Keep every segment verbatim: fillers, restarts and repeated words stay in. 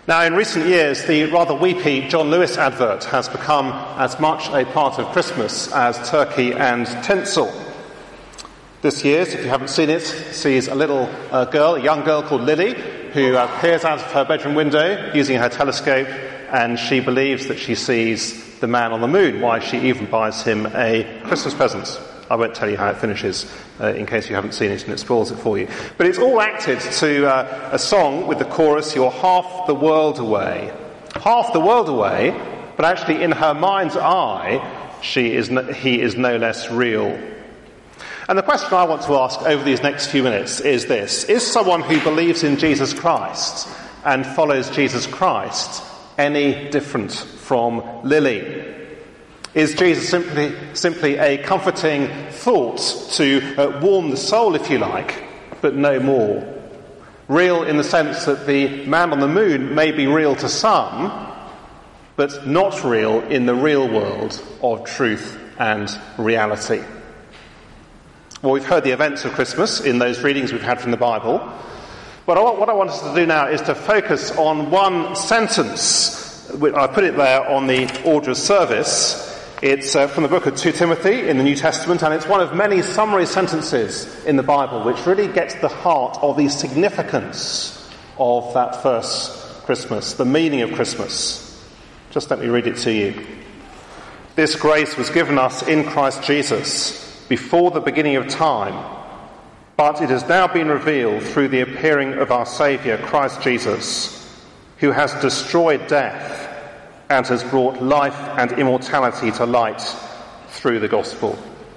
Now, in recent years, the rather weepy John Lewis advert has become as much a part of Christmas as turkey and tinsel. This year, if you haven't seen it, sees a little uh, girl, a young girl called Lily, who uh, peers out of her bedroom window using her telescope, and she believes that she sees the man on the moon. Why she even buys him a Christmas present. I won't tell you how it finishes, uh, in case you haven't seen it and it spoils it for you. But it's all acted to uh, a song with the chorus, "You're half the world away." Half the world away, but actually in her mind's eye, she is no, he is no less real. And the question I want to ask over these next few minutes is this: is someone who believes in Jesus Christ and follows Jesus Christ any different from Lily? Is Jesus simply simply a comforting thought to uh, warm the soul, if you like, but no more? Real in the sense that the man on the moon may be real to some, but not real in the real world of truth and reality. Well, we've heard the events of Christmas in those readings we've had from the Bible, but what I want us to do now is to focus on one sentence. I put it there on the order of service. It's uh, from the book of Second Timothy in the New Testament, and it's one of many summary sentences in the Bible which really gets to the heart of the significance of that first Christmas, the meaning of Christmas. Just let me read it to you. "This grace was given us in Christ Jesus before the beginning of time, but it has now been revealed through the appearing of our Saviour, Christ Jesus, who has destroyed death and has brought life and immortality to light through the gospel."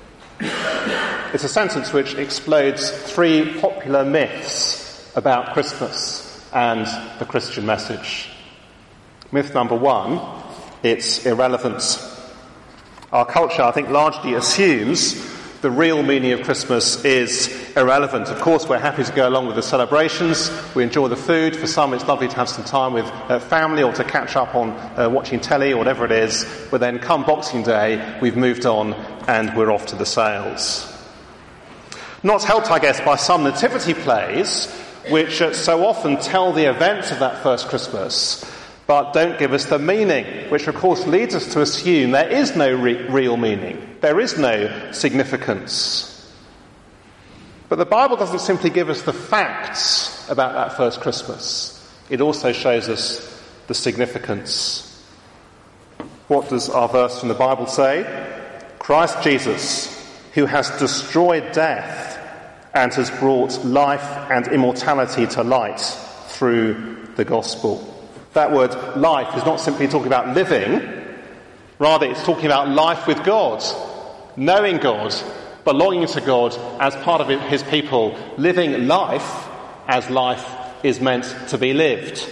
It's a sentence which explodes three popular myths about Christmas and the Christian message. Myth number one, it's irrelevance. Our culture, I think, largely assumes the real meaning of Christmas is irrelevant. Of course, we're happy to go along with the celebrations. We enjoy the food. For some, it's lovely to have some time with uh, family or to catch up on uh, watching telly or whatever it is. But then come Boxing Day, we've moved on and we're off to the sales. Not helped, I guess, by some nativity plays, which uh, so often tell the events of that first Christmas, but don't give us the meaning, which of course leads us to assume there is no re- real meaning. There is no significance. But the Bible doesn't simply give us the facts about that first Christmas. It also shows us the significance. What does our verse from the Bible say? Christ Jesus, who has destroyed death and has brought life and immortality to light through the gospel. That word life is not simply talking about living, rather it's talking about life with God, knowing God, belonging to God as part of his people, living life as life is meant to be lived.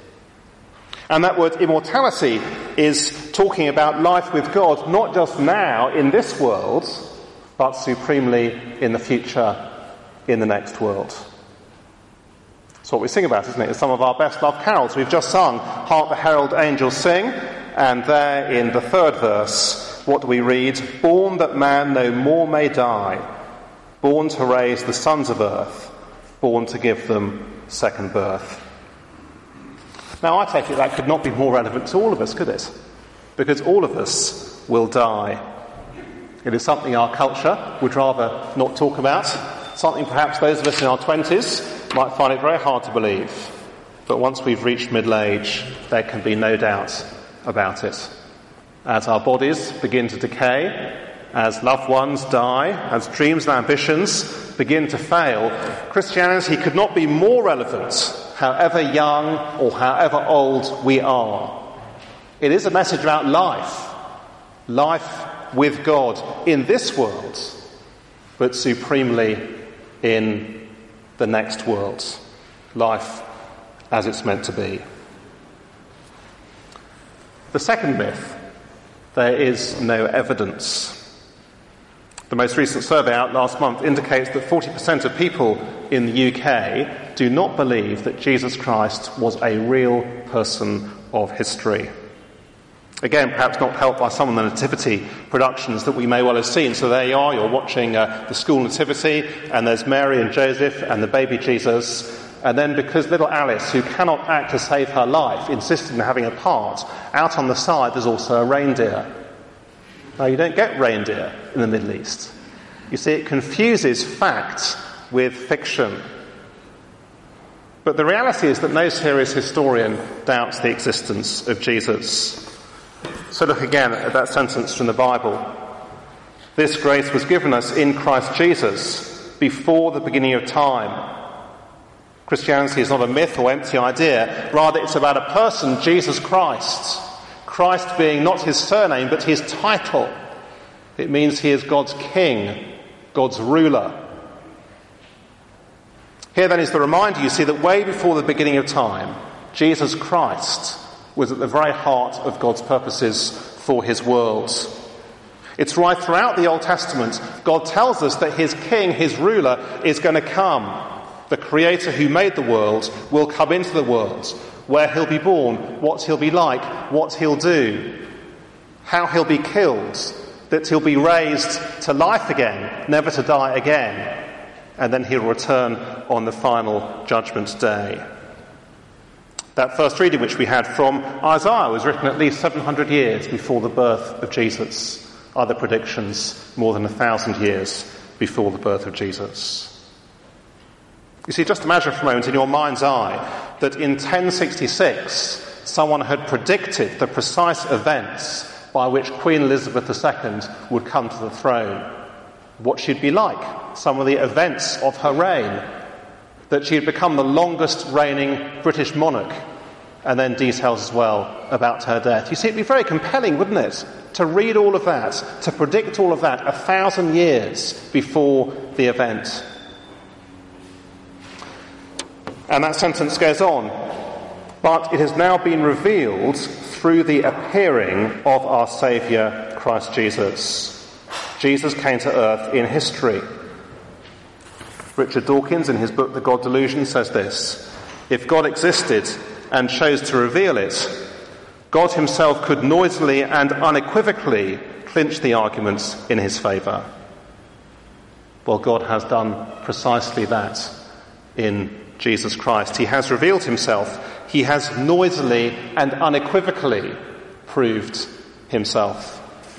And that word immortality is talking about life with God, not just now in this world, but supremely in the future, in the next world. That's what we sing about, isn't it? It's some of our best loved carols. We've just sung "Hark the Herald Angels Sing," and there in the third verse, what do we read? "Born that man no more may die, born to raise the sons of earth, born to give them second birth." Now I take it that could not be more relevant to all of us, could it? Because all of us will die. It is something our culture would rather not talk about, something perhaps those of us in our twenties might find it very hard to believe. But once we've reached middle age, there can be no doubt about it. As our bodies begin to decay, as loved ones die, as dreams and ambitions begin to fail, Christianity could not be more relevant, however young or however old we are. It is a message about life. Life with God in this world, but supremely in the next world. Life as it's meant to be. The second myth, there is no evidence. The most recent survey out last month indicates that forty percent of people in the U K do not believe that Jesus Christ was a real person of history. Again, perhaps not helped by some of the nativity productions that we may well have seen. So there you are, you're watching uh, the school nativity, and there's Mary and Joseph and the baby Jesus, And then because little Alice, who cannot act to save her life, insisted in having a part, out on the side there's also a reindeer. Now, you don't get reindeer in the Middle East. You see, it confuses fact with fiction. But the reality is that no serious historian doubts the existence of Jesus. So look again at that sentence from the Bible. This grace was given us in Christ Jesus before the beginning of time. Christianity is not a myth or empty idea. Rather, it's about a person, Jesus Christ. Christ being not his surname, but his title. It means he is God's king, God's ruler. Here then is the reminder, you see, that way before the beginning of time, Jesus Christ was at the very heart of God's purposes for his world. It's right throughout the Old Testament, God tells us that his king, his ruler, is going to come. The creator who made the world will come into the world, where he'll be born, what he'll be like, what he'll do, how he'll be killed, that he'll be raised to life again, never to die again, and then he'll return on the final judgment day. That first reading which we had from Isaiah was written at least seven hundred years before the birth of Jesus. Other predictions more than a thousand years before the birth of Jesus. You see, just imagine for a moment in your mind's eye that in ten sixty-six someone had predicted the precise events by which Queen Elizabeth the Second would come to the throne. What she'd be like, some of the events of her reign, that she had become the longest reigning British monarch, and then details as well about her death. You see, it'd be very compelling, wouldn't it, to read all of that, to predict all of that a thousand years before the event. And that sentence goes on, but it has now been revealed through the appearing of our Saviour, Christ Jesus. Jesus came to earth in history. Richard Dawkins, in his book The God Delusion, says this: if God existed and chose to reveal it, God himself could noisily and unequivocally clinch the arguments in his favour. Well, God has done precisely that in Jesus Christ. He has revealed himself. He has noisily and unequivocally proved himself.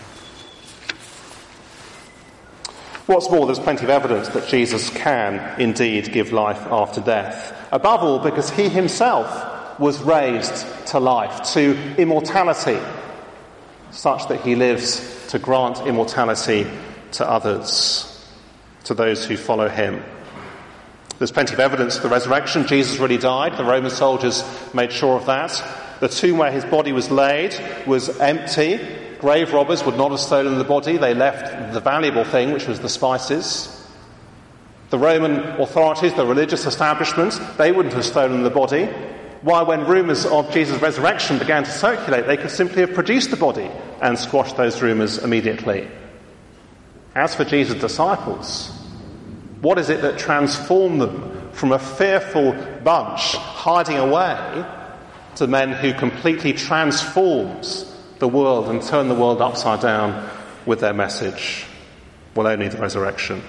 What's more, there's plenty of evidence that Jesus can indeed give life after death. Above all, because he himself was raised to life, to immortality, such that he lives to grant immortality to others, to those who follow him. There's plenty of evidence of the resurrection. Jesus really died. The Roman soldiers made sure of that. The tomb where his body was laid was empty. Grave robbers would not have stolen the body. They left the valuable thing, which was the spices. The Roman authorities, the religious establishment, they wouldn't have stolen the body. Why, when rumours of Jesus' resurrection began to circulate, they could simply have produced the body and squashed those rumours immediately. As for Jesus' disciples, what is it that transformed them from a fearful bunch hiding away to men who completely transforms the world and turn the world upside down with their message? Well, only the resurrection.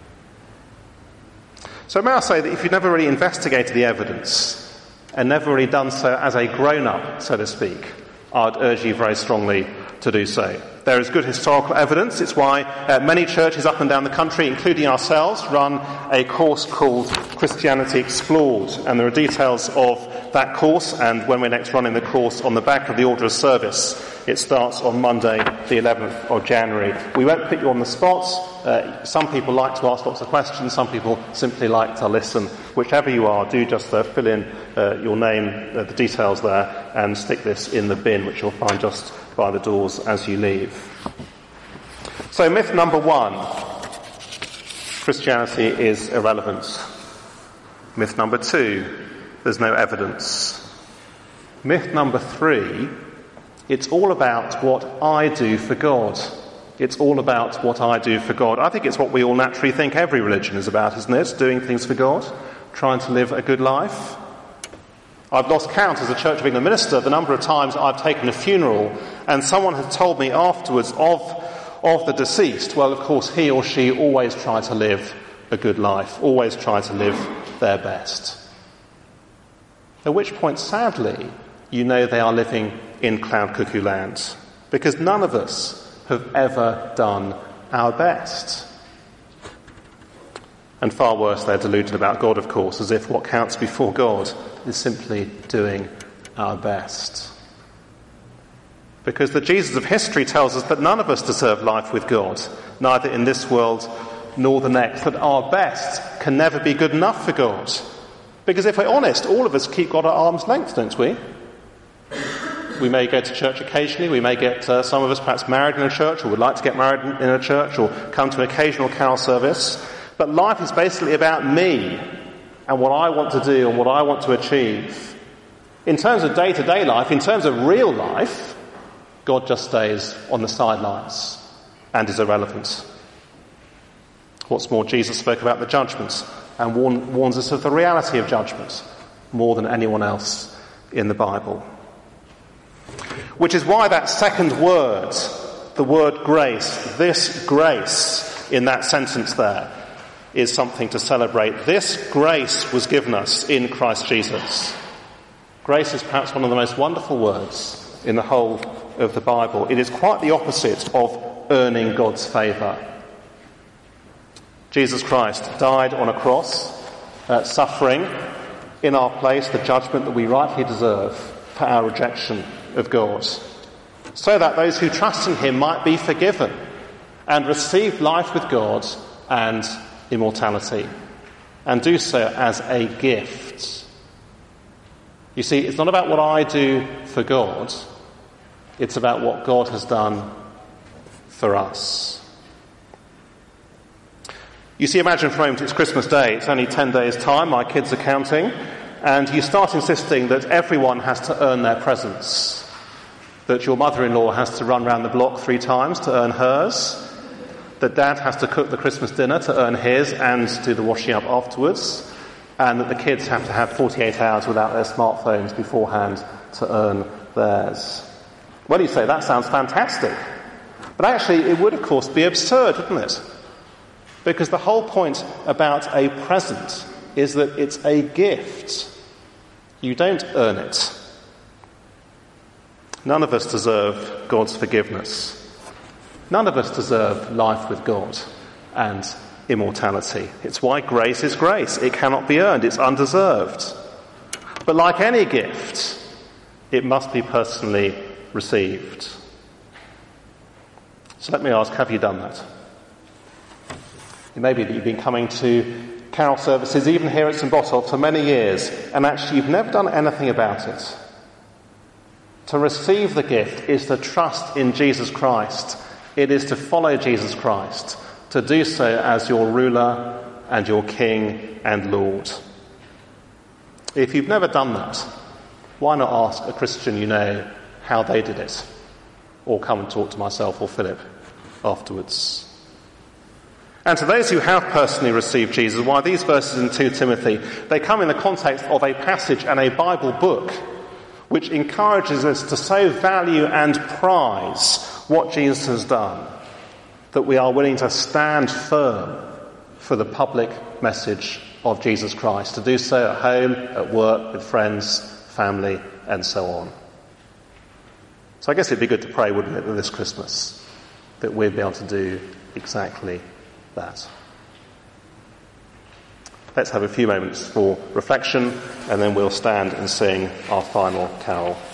So may I say that if you've never really investigated the evidence and never really done so as a grown-up, so to speak, I'd urge you very strongly to do so. There is good historical evidence. It's why uh, many churches up and down the country, including ourselves, run a course called Christianity Explored. And there are details of that course and when we're next running the course on the back of the order of service. It starts on Monday, the eleventh of January. We won't put you on the spot. Uh, some people like to ask lots of questions. Some people simply like to listen. Whichever you are, do just uh, fill in uh, your name, uh, the details there, and stick this in the bin, which you'll find just by the doors as you leave. So myth number one, Christianity is irrelevant. Myth number two, there's no evidence. Myth number three, it's all about what I do for God. It's all about what I do for God. I think it's what we all naturally think every religion is about, isn't it? Doing things for God, trying to live a good life. I've lost count as a Church of England minister the number of times I've taken a funeral and someone has told me afterwards of, of the deceased, well, of course, he or she always tried to live a good life, always tried to live their best. At which point, sadly, you know they are living in cloud cuckoo land, because none of us have ever done our best. And far worse, they're deluded about God, of course, as if what counts before God is simply doing our best. Because the Jesus of history tells us that none of us deserve life with God, neither in this world nor the next, that our best can never be good enough for God. Because if we're honest, all of us keep God at arm's length, don't we? We may go to church occasionally, we may get uh, some of us perhaps married in a church, or would like to get married in a church, or come to an occasional carol service. But life is basically about me and what I want to do and what I want to achieve. In terms of day-to-day life, in terms of real life, God just stays on the sidelines and is irrelevant. What's more, Jesus spoke about the judgment and warn, warns us of the reality of judgment more than anyone else in the Bible. Which is why that second word, the word grace, this grace in that sentence there, is something to celebrate. This grace was given us in Christ Jesus. Grace is perhaps one of the most wonderful words in the whole of the Bible. It is quite the opposite of earning God's favour. Jesus Christ died on a cross, uh, suffering in our place the judgment that we rightly deserve for our rejection of God, so that those who trust in him might be forgiven and receive life with God and immortality, and do so as a gift. You see, it's not about what I do for God, it's about what God has done for us. You see, imagine for a moment it's Christmas Day, it's only ten days' time, my kids are counting, and you start insisting that everyone has to earn their presents, that your mother-in-law has to run round the block three times to earn hers, that dad has to cook the Christmas dinner to earn his and do the washing up afterwards, and that the kids have to have forty-eight hours without their smartphones beforehand to earn theirs. Well, you say, that sounds fantastic. But actually, it would, of course, be absurd, wouldn't it? Because the whole point about a present is that it's a gift. You don't earn it. None of us deserve God's forgiveness. None of us deserve life with God and immortality. It's why grace is grace. It cannot be earned. It's undeserved. But like any gift, it must be personally received. So let me ask, have you done that? It may be that you've been coming to carol services, even here at St Botolph, for many years, and actually you've never done anything about it. To receive the gift is to trust in Jesus Christ. It is to follow Jesus Christ, to do so as your ruler and your King and Lord. If you've never done that, why not ask a Christian you know how they did it? Or come and talk to myself or Philip afterwards. And to those who have personally received Jesus, why these verses in Second Timothy, they come in the context of a passage and a Bible book which encourages us to so value and prize what Jesus has done that we are willing to stand firm for the public message of Jesus Christ, to do so at home, at work, with friends, family, and so on. So I guess it'd be good to pray, wouldn't it, that this Christmas, that we'd be able to do exactly that. Let's have a few moments for reflection, and then we'll stand and sing our final carol.